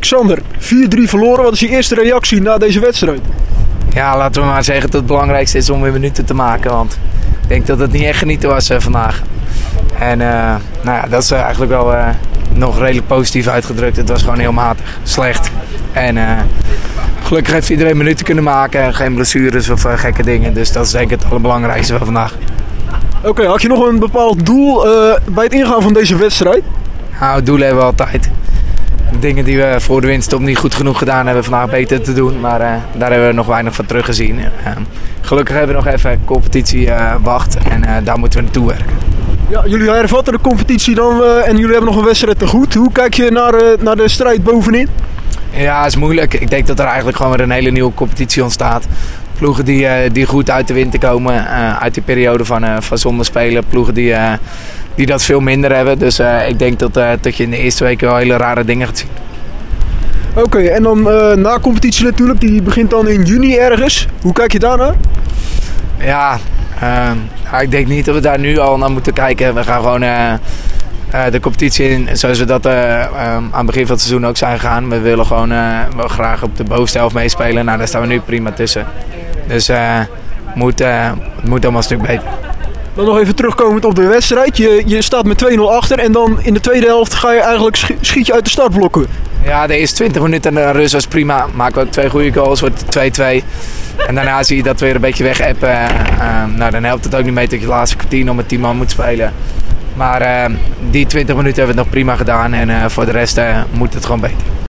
Xander, 4-3 verloren. Wat is je eerste reactie na deze wedstrijd? Ja, laten we maar zeggen dat het belangrijkste is om weer minuten te maken. Want ik denk dat het niet echt genieten was vandaag. En nou ja, dat is eigenlijk wel nog redelijk positief uitgedrukt. Het was gewoon heel matig, slecht. En gelukkig heeft iedereen minuten kunnen maken. Geen blessures of gekke dingen. Dus dat is denk ik het allerbelangrijkste van vandaag. Oké, had je nog een bepaald doel bij het ingaan van deze wedstrijd? Nou, het doel hebben we altijd. De dingen die we voor de winststop niet goed genoeg gedaan hebben vandaag beter te doen. Maar daar hebben we nog weinig van teruggezien. Gelukkig hebben we nog even competitie wacht. En daar moeten we naartoe werken. Ja, jullie hervatten de competitie dan en jullie hebben nog een wedstrijd te goed. Hoe kijk je naar de strijd bovenin? Ja, het is moeilijk. Ik denk dat er eigenlijk gewoon weer een hele nieuwe competitie ontstaat. Ploegen die goed uit de winter komen, uit die periode van zonder spelen. Ploegen die dat veel minder hebben. Dus ik denk dat je in de eerste weken wel hele rare dingen gaat zien. Oké, en dan na competitie natuurlijk, die begint dan in juni ergens. Hoe kijk je daarnaar? Ja, ik denk niet dat we daar nu al naar moeten kijken. We gaan gewoon de competitie in zoals we dat aan het begin van het seizoen ook zijn gegaan. We willen gewoon wel graag op de bovenste helft meespelen. Nou, daar staan we nu prima tussen. Dus het moet allemaal een stuk beter. Dan nog even terugkomend op de wedstrijd. Je staat met 2-0 achter en dan in de tweede helft ga je eigenlijk schiet je uit de startblokken. Ja, de eerste 20 minuten de rust was prima. Maken we ook 2 goede goals, wordt het 2-2. En daarna zie je dat weer een beetje wegappen. Nou, dan helpt het ook niet mee dat je de laatste kwartier nog met 10 man moet spelen. Maar die 20 minuten hebben we het nog prima gedaan en voor de rest moet het gewoon beter.